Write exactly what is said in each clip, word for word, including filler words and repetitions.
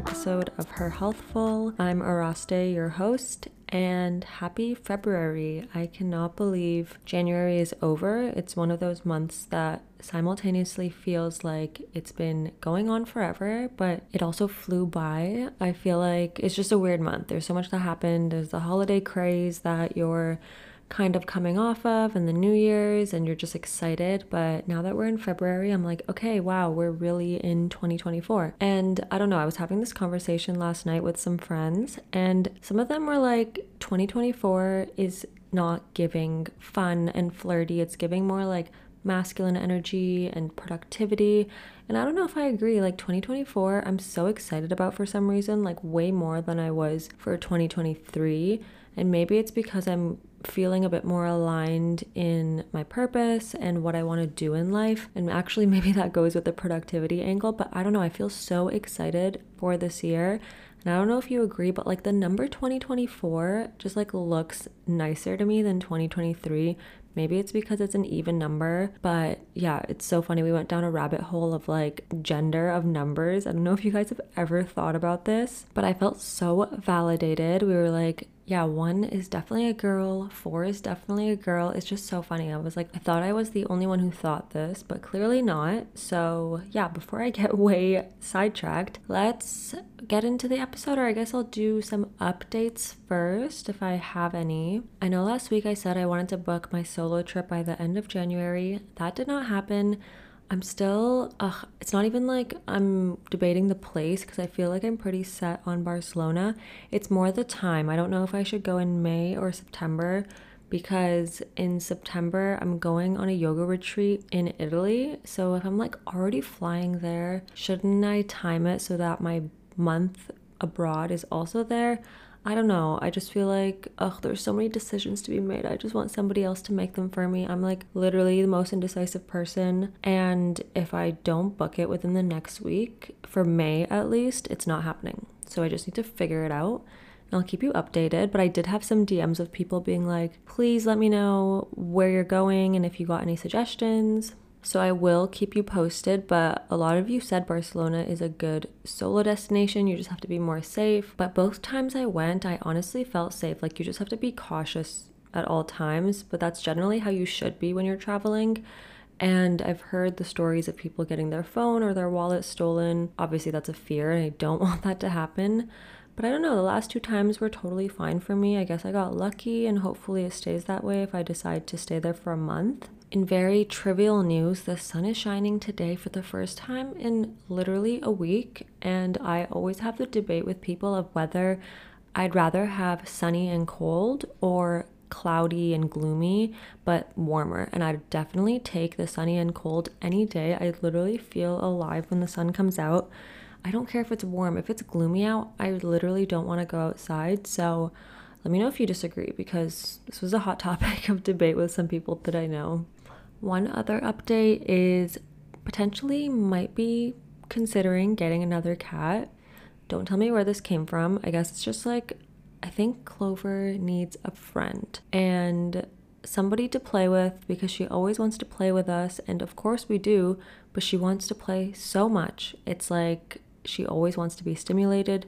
episode of Her Healthful. I'm Araste, your host, and happy February. I cannot believe January is over. It's one of those months that simultaneously feels like it's been going on forever, but it also flew by. I feel like it's just a weird month. There's so much that happened. There's the holiday craze that you're kind of coming off of, and the New Year's, and you're just excited. But now that we're in February, I'm like, okay, wow, we're really in twenty twenty-four. And I don't know, I was having this conversation last night with some friends, and some of them were like, twenty twenty-four is not giving fun and flirty. It's giving more like masculine energy and productivity. And I don't know if I agree. Like twenty twenty-four, I'm so excited about for some reason, like way more than I was for twenty twenty-three. And maybe it's because I'm feeling a bit more aligned in my purpose and what I want to do in life. And actually maybe that goes with the productivity angle, but I don't know, I feel so excited for this year. And I don't know if you agree, but like the number twenty twenty-four just like looks nicer to me than twenty twenty-three. Maybe it's because it's an even number, but yeah, it's so funny. We went down a rabbit hole of like gender of numbers. I don't know if you guys have ever thought about this, but I felt so validated. We were like, yeah, one is definitely a girl, four is definitely a girl. It's just so funny. I was like, I thought I was the only one who thought this, but clearly not. So yeah, before I get way sidetracked, let's get into the episode, or I guess I'll do some updates first if I have any. I know last week I said I wanted to book my solo trip by the end of January. That did not happen. I'm still, ugh, it's not even like I'm debating the place because I feel like I'm pretty set on Barcelona. It's more the time. I don't know if I should go in May or September, because in September I'm going on a yoga retreat in Italy. So if I'm like already flying there, shouldn't I time it so that my month abroad is also there? I don't know. I just feel like, ugh, there's so many decisions to be made. I just want somebody else to make them for me. I'm like literally the most indecisive person. And if I don't book it within the next week, for May at least, it's not happening. So I just need to figure it out. And I'll keep you updated. But I did have some D Ms of people being like, please let me know where you're going and if you got any suggestions. So I will keep you posted, but a lot of you said Barcelona is a good solo destination. You just have to be more safe. But both times I went, I honestly felt safe. Like you just have to be cautious at all times, but that's generally how you should be when you're traveling. And I've heard the stories of people getting their phone or their wallet stolen. Obviously that's a fear and I don't want that to happen. But I don't know, the last two times were totally fine for me. I guess I got lucky, and hopefully it stays that way if I decide to stay there for a month. In very trivial news, the sun is shining today for the first time in literally a week, and I always have the debate with people of whether I'd rather have sunny and cold or cloudy and gloomy but warmer, and I'd definitely take the sunny and cold any day. I literally feel alive when the sun comes out. I don't care if it's warm. If it's gloomy out, I literally don't want to go outside. So let me know if you disagree, because this was a hot topic of debate with some people that I know. One other update is potentially might be considering getting another cat. Don't tell me where this came from. I guess it's just like, I think Clover needs a friend and somebody to play with, because she always wants to play with us. And of course we do, but she wants to play so much. It's like she always wants to be stimulated.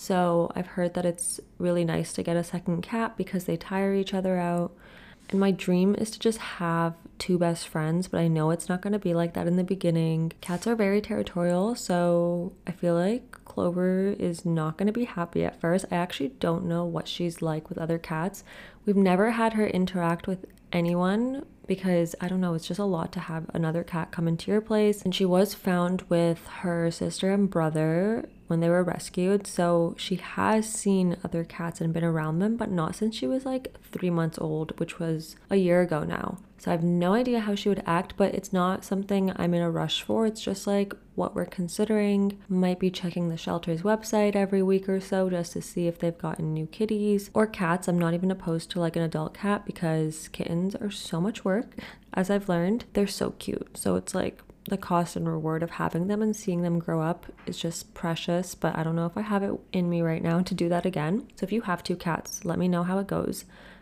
So I've heard that it's really nice to get a second cat because they tire each other out. And my dream is to just have two best friends, but I know it's not going to be like that in the beginning. Cats are very territorial, so I feel like Clover is not going to be happy at first. I actually don't know what she's like with other cats. We've never had her interact with anyone because, I don't know, it's just a lot to have another cat come into your place. And she was found with her sister and brother when they were rescued, so she has seen other cats and been around them, but not since she was like three months old, which was a year ago now. So I have no idea how she would act, but it's not something I'm in a rush for. It's just like what we're considering. Might be checking the shelter's website every week or so just to see if they've gotten new kitties or cats. I'm not even opposed to like an adult cat, because kittens are so much work. As I've learned, they're so cute. So it's like the cost and reward of having them and seeing them grow up is just precious, but I don't know if I have it in me right now to do that again. So if you have two cats, let me know how it goes.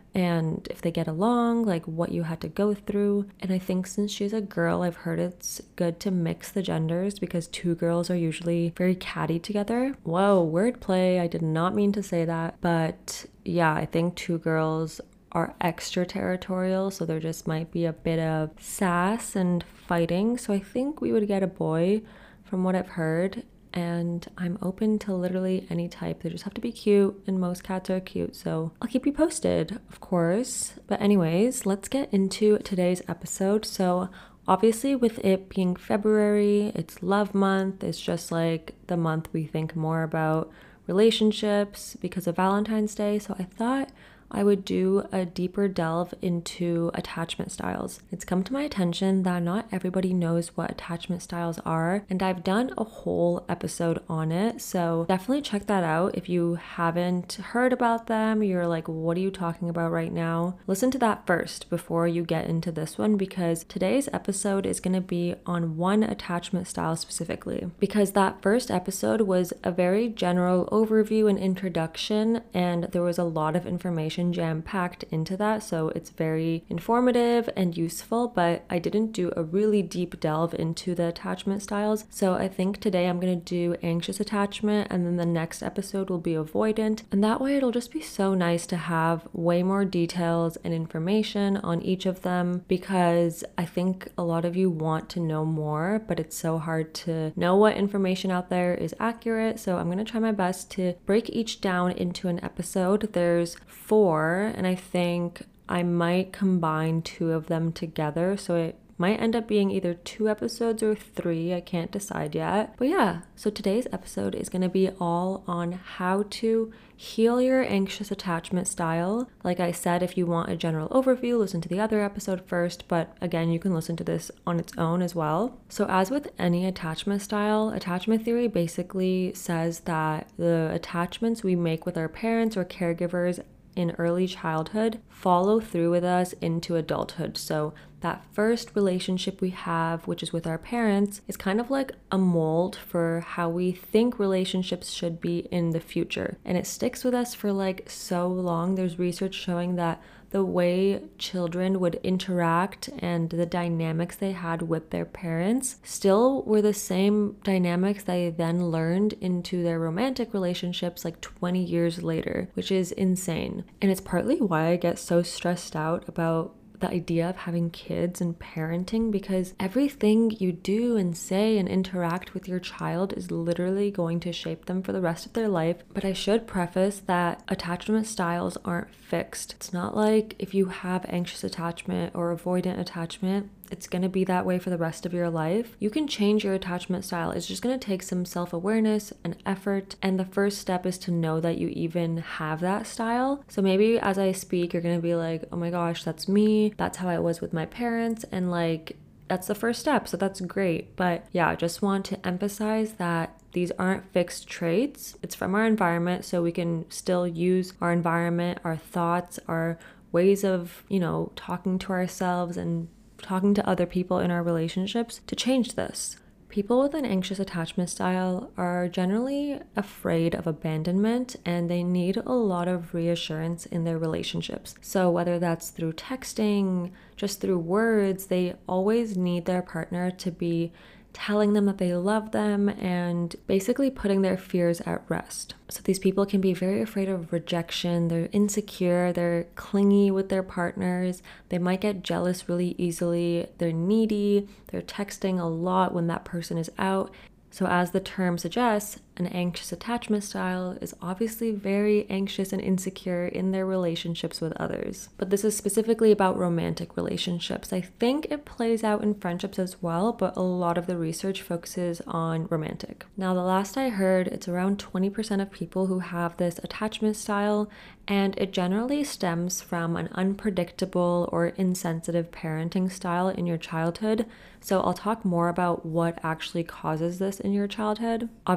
and if they get along, like what you had to go through. And I think since she's a girl, I've heard it's good to mix the genders because two girls are usually very catty together. Whoa, wordplay. I did not mean to say that. But yeah, I think two girls are extra territorial, so there just might be a bit of sass and fighting. So I think we would get a boy from what I've heard. And I'm open to literally any type. They just have to be cute, and most cats are cute, so I'll keep you posted, of course. But anyways, let's get into today's episode. So obviously with it being February, it's love month. It's just like the month we think more about relationships because of Valentine's Day. So I thought I would do a deeper delve into attachment styles. It's come to my attention that not everybody knows what attachment styles are, and I've done a whole episode on it, so definitely check that out if you haven't heard about them. You're like, what are you talking about right now? Listen to that first before you get into this one, because today's episode is going to be on one attachment style specifically, because that first episode was a very general overview and introduction, and there was a lot of information jam-packed into that, so it's very informative and useful, but I didn't do a really deep delve into the attachment styles. So I think today I'm going to do anxious attachment, and then the next episode will be avoidant, and that way it'll just be so nice to have way more details and information on each of them, because I think a lot of you want to know more, but it's so hard to know what information out there is accurate. So I'm going to try my best to break each down into an episode. There's four, and I think I might combine two of them together, so it might end up being either two episodes or three. I can't decide yet. But yeah, so today's episode is going to be all on how to heal your anxious attachment style. Like I said, if you want a general overview, listen to the other episode first, but again, you can listen to this on its own as well. So as with any attachment style, attachment theory basically says that the attachments we make with our parents or caregivers in early childhood follow through with us into adulthood. So that first relationship we have, which is with our parents, is kind of like a mold for how we think relationships should be in the future. And it sticks with us for like so long. There's research showing that the way children would interact and the dynamics they had with their parents still were the same dynamics they then learned into their romantic relationships like twenty years later, which is insane. And it's partly why I get so stressed out about the idea of having kids and parenting, because everything you do and say and interact with your child is literally going to shape them for the rest of their life. But I should preface that attachment styles aren't fixed. It's not like if you have anxious attachment or avoidant attachment, it's going to be that way for the rest of your life. You can change your attachment style. It's just going to take some self-awareness and effort. And the first step is to know that you even have that style. So maybe as I speak, you're going to be like, oh my gosh, that's me. That's how I was with my parents. And like, that's the first step. So that's great. But yeah, I just want to emphasize that these aren't fixed traits. It's from our environment. So we can still use our environment, our thoughts, our ways of, you know, talking to ourselves and talking to other people in our relationships to change this. People with an anxious attachment style are generally afraid of abandonment, and they need a lot of reassurance in their relationships. So whether that's through texting, just through words, they always need their partner to be telling them that they love them and basically putting their fears at rest. So these people can be very afraid of rejection, they're insecure, they're clingy with their partners, they might get jealous really easily, they're needy, they're texting a lot when that person is out. So as the term suggests, an anxious attachment style is obviously very anxious and insecure in their relationships with others. But this is specifically about romantic relationships. I think it plays out in friendships as well, but a lot of the research focuses on romantic. Now, the last I heard, it's around twenty percent of people who have this attachment style, and it generally stems from an unpredictable or insensitive parenting style in your childhood. So I'll talk more about what actually causes this in your childhood. Obviously, there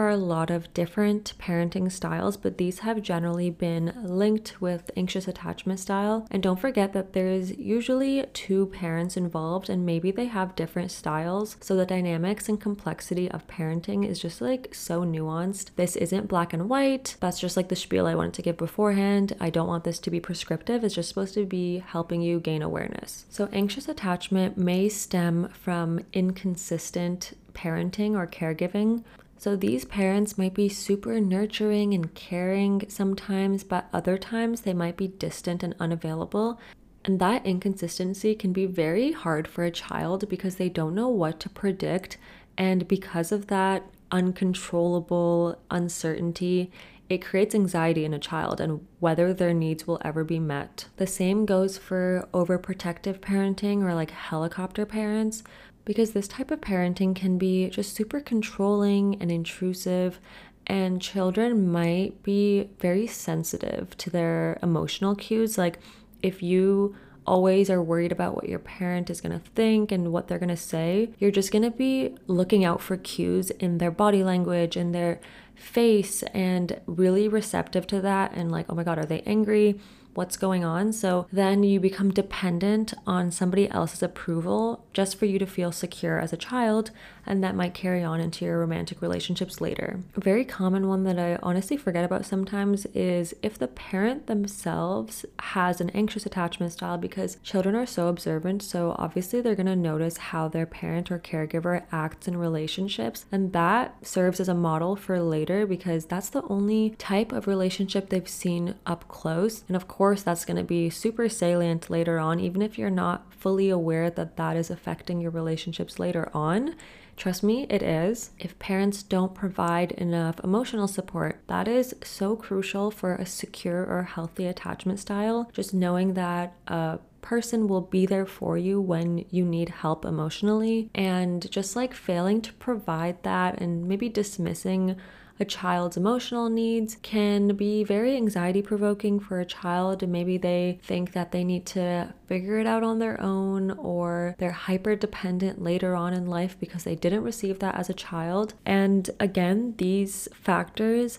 are a lot of different parenting styles, but these have generally been linked with anxious attachment style. And don't forget that there's usually two parents involved and maybe they have different styles. So the dynamics and complexity of parenting is just like so nuanced. This isn't black and white. That's just like the spiel I wanted to give beforehand. I don't want this to be prescriptive. It's just supposed to be helping you gain awareness. So anxious attachment may stem from inconsistent parenting or caregiving. So these parents might be super nurturing and caring sometimes, but other times they might be distant and unavailable. And that inconsistency can be very hard for a child because they don't know what to predict. And because of that uncontrollable uncertainty, it creates anxiety in a child and whether their needs will ever be met. The same goes for overprotective parenting or like helicopter parents, because this type of parenting can be just super controlling and intrusive, and children might be very sensitive to their emotional cues. Like if you always are worried about what your parent is going to think and what they're going to say, you're just going to be looking out for cues in their body language and their face and really receptive to that and like, oh my God, are they angry? What's going on? So then you become dependent on somebody else's approval just for you to feel secure as a child, and that might carry on into your romantic relationships later. A very common one that I honestly forget about sometimes is if the parent themselves has an anxious attachment style, because children are so observant, so obviously they're going to notice how their parent or caregiver acts in relationships, and that serves as a model for later because that's the only type of relationship they've seen up close. And of course course that's going to be super salient later on, even if you're not fully aware that that is affecting your relationships later on. Trust me, it is. If parents don't provide enough emotional support, that is so crucial for a secure or healthy attachment style. Just knowing that a person will be there for you when you need help emotionally, and just like failing to provide that and maybe dismissing a child's emotional needs can be very anxiety provoking for a child, and maybe they think that they need to figure it out on their own, or they're hyper dependent later on in life because they didn't receive that as a child. And again, these factors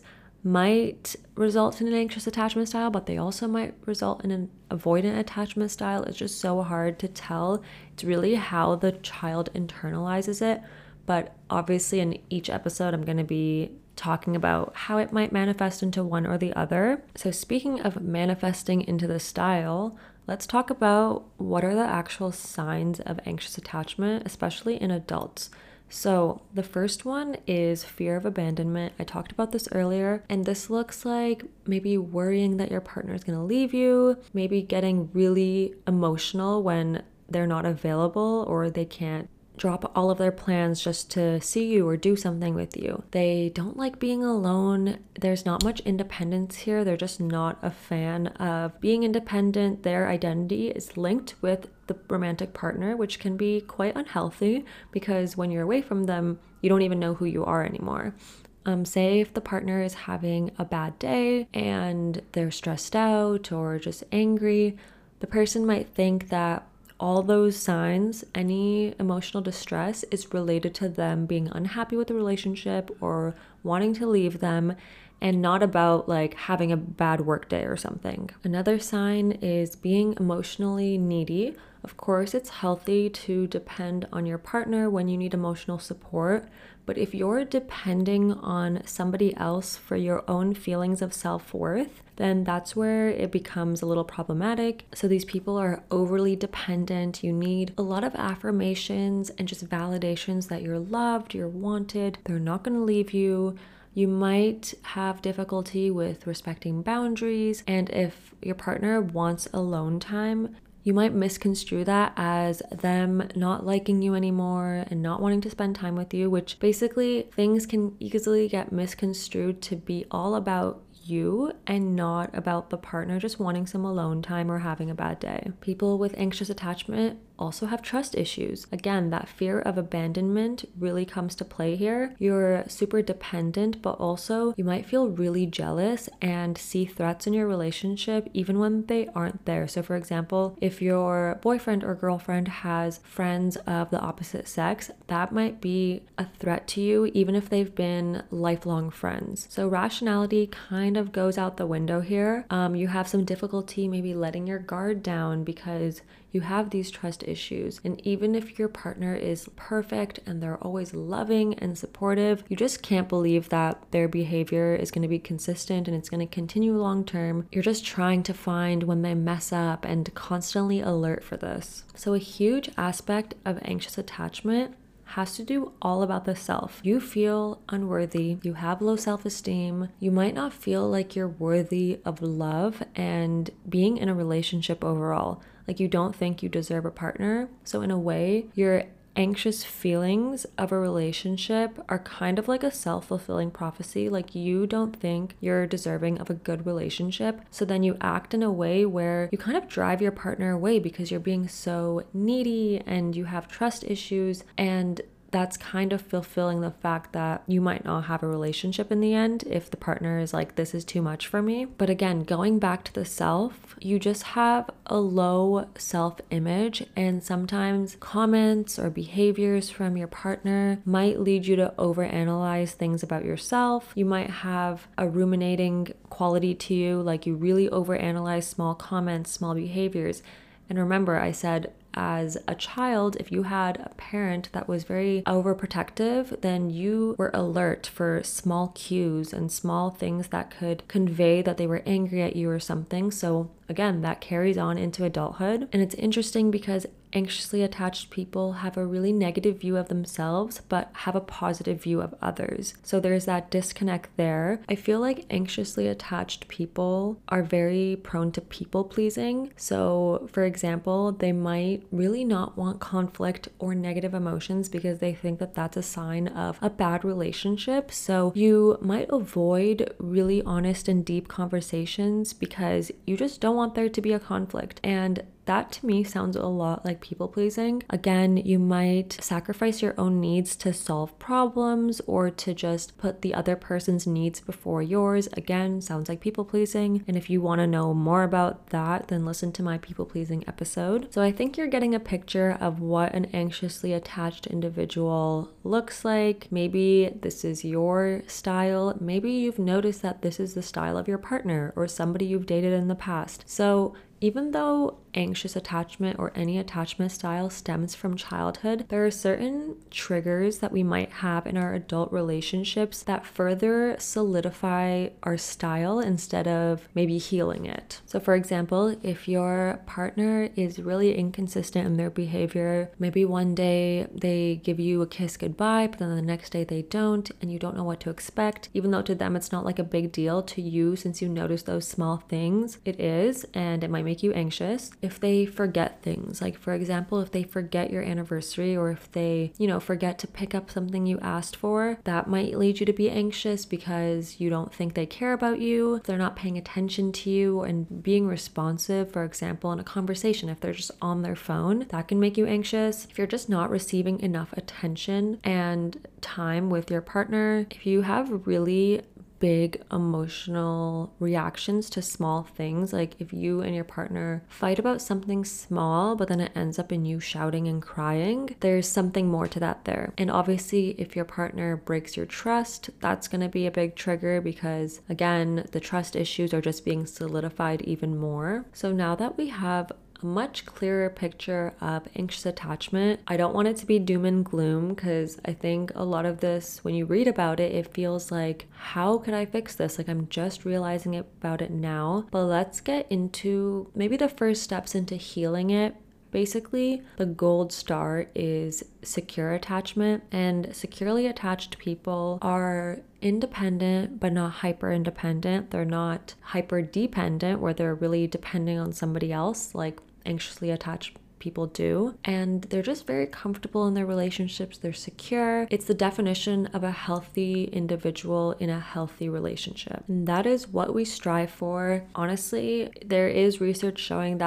might result in an anxious attachment style, but they also might result in an avoidant attachment style. It's just so hard to tell. It's really how the child internalizes it. But obviously in each episode, I'm going to be talking about how it might manifest into one or the other. So speaking of manifesting into the style, let's talk about what are the actual signs of anxious attachment, especially in adults. So the first one is fear of abandonment. I talked about this earlier, and this looks like maybe worrying that your partner is going to leave you, maybe getting really emotional when they're not available or they can't drop all of their plans just to see you or do something with you. They don't like being alone. There's not much independence here. They're just not a fan of being independent. Their identity is linked with the romantic partner, which can be quite unhealthy because when you're away from them, you don't even know who you are anymore. Um, say if the partner is having a bad day and they're stressed out or just angry, the person might think that all those signs, any emotional distress, is related to them being unhappy with the relationship or wanting to leave them, and not about like having a bad work day or something. Another sign is being emotionally needy. Of course, it's healthy to depend on your partner when you need emotional support, but if you're depending on somebody else for your own feelings of self-worth, then that's where it becomes a little problematic. So these people are overly dependent. You need a lot of affirmations and just validations that you're loved, you're wanted, they're not going to leave you. You might have difficulty with respecting boundaries, and if your partner wants alone time, you might misconstrue that as them not liking you anymore and not wanting to spend time with you, which basically things can easily get misconstrued to be all about you and not about the partner just wanting some alone time or having a bad day. People with anxious attachment also have trust issues. Again, that fear of abandonment really comes to play here. You're super dependent, but also you might feel really jealous and see threats in your relationship even when they aren't there. So for example, if your boyfriend or girlfriend has friends of the opposite sex, that might be a threat to you even if they've been lifelong friends. So rationality kind of goes out the window here. Um, you have some difficulty maybe letting your guard down because you have these trust issues. And even if your partner is perfect and they're always loving and supportive, you just can't believe that their behavior is going to be consistent and it's going to continue long term. You're just trying to find when they mess up and constantly alert for this. So a huge aspect of anxious attachment has to do all about the self. You feel unworthy, you have low self-esteem, you might not feel like you're worthy of love and being in a relationship overall. Like you don't think you deserve a partner. So in a way, your anxious feelings of a relationship are kind of like a self-fulfilling prophecy. Like you don't think you're deserving of a good relationship. So then you act in a way where you kind of drive your partner away because you're being so needy and you have trust issues, and that's kind of fulfilling the fact that you might not have a relationship in the end if the partner is like, this is too much for me. But again, going back to the self, you just have a low self-image, and sometimes comments or behaviors from your partner might lead you to overanalyze things about yourself. You might have a ruminating quality to you, like you really overanalyze small comments, small behaviors. And remember, I said as a child, if you had a parent that was very overprotective, then you were alert for small cues and small things that could convey that they were angry at you or something. So again, that carries on into adulthood. And it's interesting because anxiously attached people have a really negative view of themselves, but have a positive view of others. So there's that disconnect there. I feel like anxiously attached people are very prone to people pleasing. So for example, they might really not want conflict or negative emotions because they think that that's a sign of a bad relationship. So you might avoid really honest and deep conversations because you just don't want there to be a conflict. And that to me sounds a lot like people pleasing. Again, you might sacrifice your own needs to solve problems or to just put the other person's needs before yours. Again, sounds like people pleasing. And if you want to know more about that, then listen to my people pleasing episode. So I think you're getting a picture of what an anxiously attached individual looks like. Maybe this is your style. Maybe you've noticed that this is the style of your partner or somebody you've dated in the past. So even though anxious attachment or any attachment style stems from childhood, there are certain triggers that we might have in our adult relationships that further solidify our style instead of maybe healing it. So for example, if your partner is really inconsistent in their behavior, maybe one day they give you a kiss goodbye, but then the next day they don't, and you don't know what to expect, even though to them it's not like a big deal, to you, since you notice those small things, it is, and it might make you anxious. If they forget things, like for example, if they forget your anniversary, or if they, you know, forget to pick up something you asked for, that might lead you to be anxious because you don't think they care about you. If they're not paying attention to you and being responsive, for example, in a conversation, if they're just on their phone, that can make you anxious. If you're just not receiving enough attention and time with your partner, if you have really big emotional reactions to small things, like if you and your partner fight about something small but then it ends up in you shouting and crying, there's something more to that there. And obviously if your partner breaks your trust, that's going to be a big trigger because again, the trust issues are just being solidified even more. So now that we have a much clearer picture of anxious attachment, I don't want it to be doom and gloom, because I think a lot of this, when you read about it, it feels like, how could I fix this? Like I'm just realizing it about it now. But let's get into maybe the first steps into healing it. Basically, the gold star is secure attachment, and securely attached people are independent but not hyper independent. They're not hyper dependent where they're really depending on somebody else like anxiously attached people do, and they're just very comfortable in their relationships. They're secure. It's the definition of a healthy individual in a healthy relationship, and that is what we strive for. Honestly, there is research showing that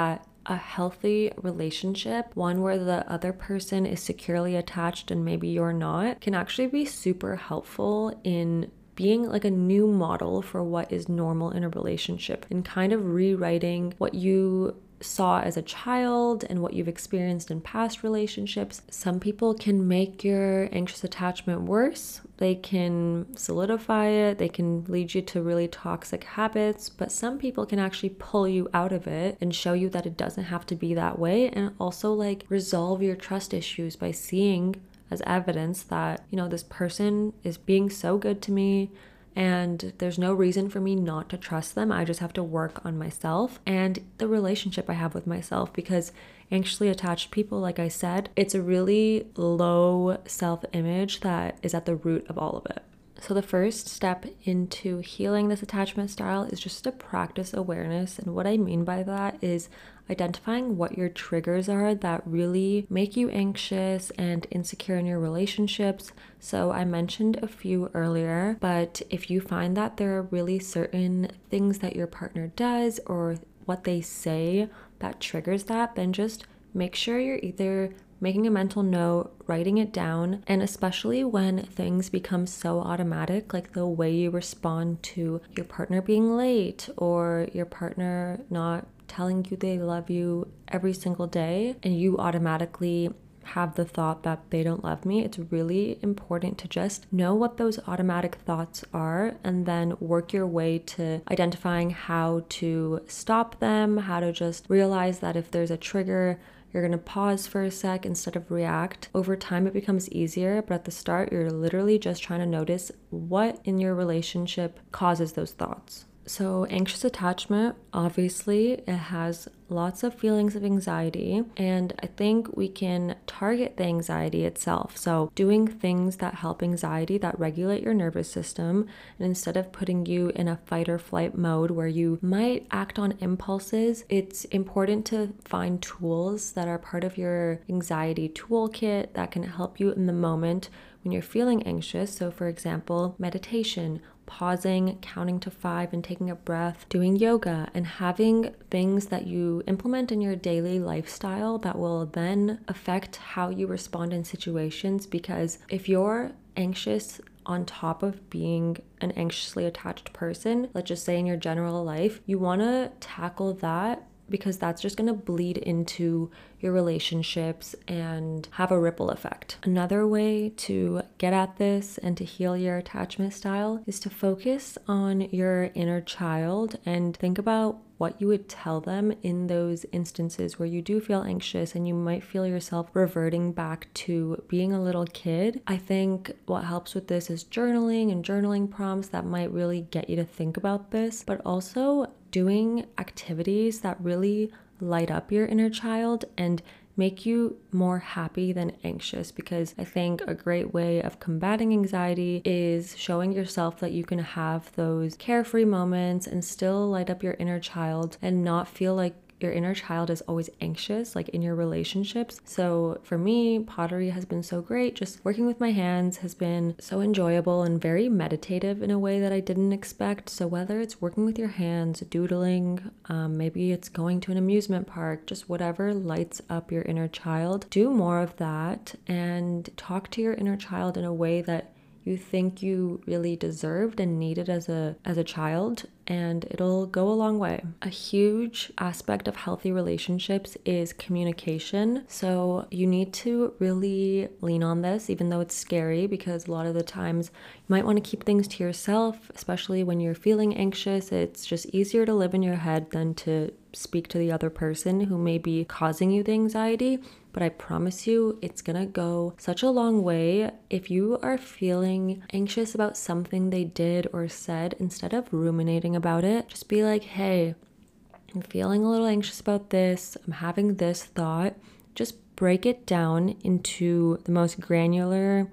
a healthy relationship, one where the other person is securely attached and maybe you're not, can actually be super helpful in being like a new model for what is normal in a relationship and kind of rewriting what you saw as a child and what you've experienced in past relationships. Some people can make your anxious attachment worse. They can solidify it. They can lead you to really toxic habits, but some people can actually pull you out of it and show you that it doesn't have to be that way, and also like resolve your trust issues by seeing as evidence that, you know, this person is being so good to me and there's no reason for me not to trust them. I just have to work on myself and the relationship I have with myself, because anxiously attached people, like I said, it's a really low self-image that is at the root of all of it. So the first step into healing this attachment style is just to practice awareness. And what I mean by that is identifying what your triggers are that really make you anxious and insecure in your relationships. So I mentioned a few earlier, but if you find that there are really certain things that your partner does or what they say that triggers that, then just make sure you're either making a mental note, writing it down, and especially when things become so automatic, like the way you respond to your partner being late or your partner not telling you they love you every single day, and you automatically have the thought that they don't love me, it's really important to just know what those automatic thoughts are and then work your way to identifying how to stop them, how to just realize that if there's a trigger, you're going to pause for a sec instead of react. Over time, it becomes easier, but at the start, you're literally just trying to notice what in your relationship causes those thoughts. So anxious attachment, obviously, it has lots of feelings of anxiety, and I think we can target the anxiety itself. So doing things that help anxiety, that regulate your nervous system, and instead of putting you in a fight or flight mode where you might act on impulses, it's important to find tools that are part of your anxiety toolkit that can help you in the moment when you're feeling anxious. So for example, meditation, pausing, counting to five and taking a breath, doing yoga, and having things that you implement in your daily lifestyle that will then affect how you respond in situations. Because if you're anxious on top of being an anxiously attached person, let's just say in your general life, you want to tackle that, because that's just going to bleed into your relationships and have a ripple effect. Another way to get at this and to heal your attachment style is to focus on your inner child and think about what you would tell them in those instances where you do feel anxious and you might feel yourself reverting back to being a little kid. I think what helps with this is journaling and journaling prompts that might really get you to think about this, but also doing activities that really light up your inner child and make you more happy than anxious. Because I think a great way of combating anxiety is showing yourself that you can have those carefree moments and still light up your inner child and not feel like your inner child is always anxious, like in your relationships. So for me, pottery has been so great. Just working with my hands has been so enjoyable and very meditative in a way that I didn't expect. So whether it's working with your hands, doodling, um, maybe it's going to an amusement park, just whatever lights up your inner child, do more of that and talk to your inner child in a way that you think you really deserved and needed as a as a child, and it'll go a long way. A huge aspect of healthy relationships is communication. So you need to really lean on this, even though it's scary, because a lot of the times you might want to keep things to yourself, especially when you're feeling anxious. It's just easier to live in your head than to speak to the other person who may be causing you the anxiety. But I promise you, it's gonna go such a long way. If you are feeling anxious about something they did or said, instead of ruminating about it, just be like, hey, I'm feeling a little anxious about this. I'm having this thought. Just break it down into the most granular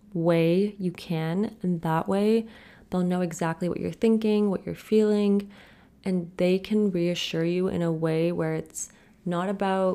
way you can. And that way, they'll know exactly what you're thinking, what you're feeling, and they can reassure you in a way where it's not about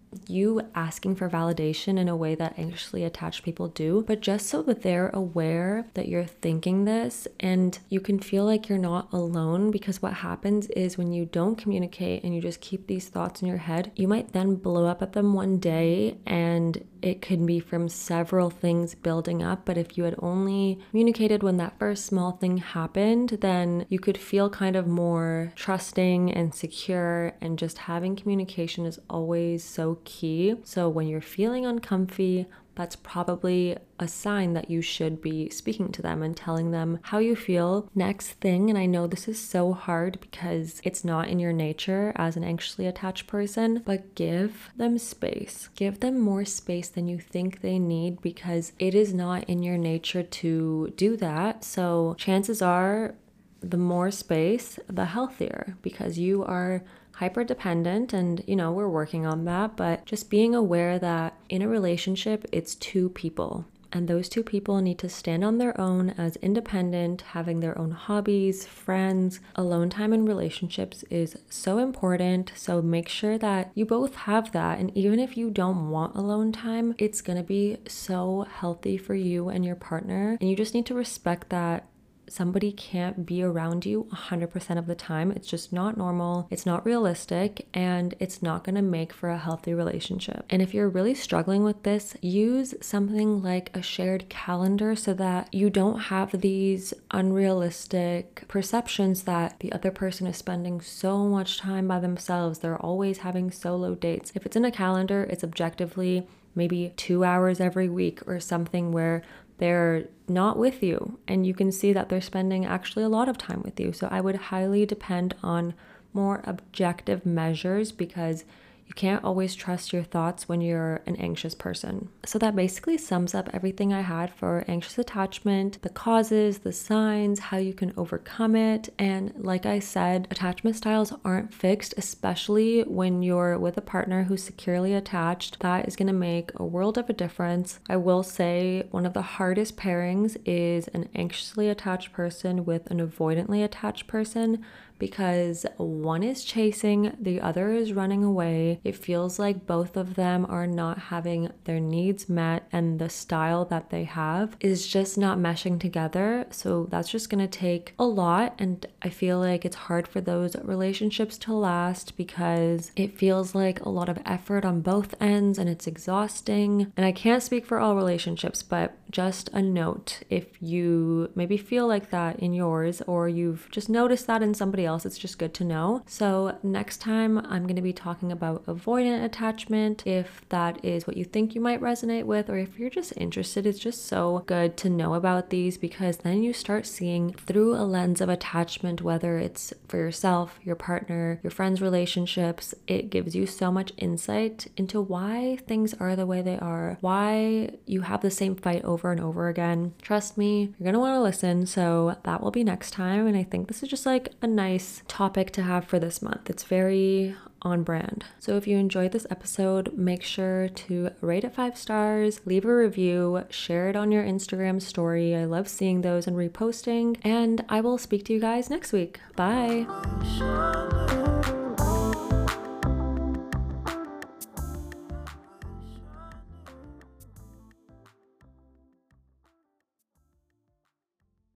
you asking for validation in a way that anxiously attached people do, but just so that they're aware that you're thinking this and you can feel like you're not alone. Because what happens is when you don't communicate and you just keep these thoughts in your head, you might then blow up at them one day, and it could be from several things building up. But if you had only communicated when that first small thing happened, then you could feel kind of more trusting and secure, and just having communication is always so key. So when you're feeling uncomfy, that's probably a sign that you should be speaking to them and telling them how you feel. Next thing, and I know this is so hard because it's not in your nature as an anxiously attached person, but give them space. Give them more space than you think they need, because it is not in your nature to do that. So chances are the more space, the healthier, because you are hyper dependent, and you know, we're working on that. But just being aware that in a relationship, it's two people, and those two people need to stand on their own as independent, having their own hobbies, friends. Alone time in relationships is so important. So make sure that you both have that. And even if you don't want alone time, it's gonna be so healthy for you and your partner. And you just need to respect that somebody can't be around you one hundred percent of the time. It's just not normal. It's not realistic, and it's not going to make for a healthy relationship. And if you're really struggling with this, use something like a shared calendar so that you don't have these unrealistic perceptions that the other person is spending so much time by themselves. They're always having solo dates. If it's in a calendar, it's objectively maybe two hours every week or something where they're not with you, and you can see that they're spending actually a lot of time with you. So I would highly depend on more objective measures, because you can't always trust your thoughts when you're an anxious person. So that basically sums up everything I had for anxious attachment, the causes, the signs, how you can overcome it. And like I said, attachment styles aren't fixed, especially when you're with a partner who's securely attached. That is going to make a world of a difference. I will say one of the hardest pairings is an anxiously attached person with an avoidantly attached person, because one is chasing, the other is running away. It feels like both of them are not having their needs met, and the style that they have is just not meshing together. So that's just gonna take a lot, and I feel like it's hard for those relationships to last because it feels like a lot of effort on both ends, and it's exhausting. And I can't speak for all relationships, but just a note, if you maybe feel like that in yours, or you've just noticed that in somebody else, it's just good to know. So next time I'm going to be talking about avoidant attachment. If that is what you think you might resonate with, or if you're just interested, it's just so good to know about these, because then you start seeing through a lens of attachment, whether it's for yourself, your partner, your friends' relationships. It gives you so much insight into why things are the way they are, why you have the same fight over and over again. Trust me, you're going to want to listen. So that will be next time. And I think this is just like a nice topic to have for this month. It's very on brand. So if you enjoyed this episode, make sure to rate it five stars, leave a review, share it on your Instagram story. I love seeing those and reposting, and I will speak to you guys next week. Bye.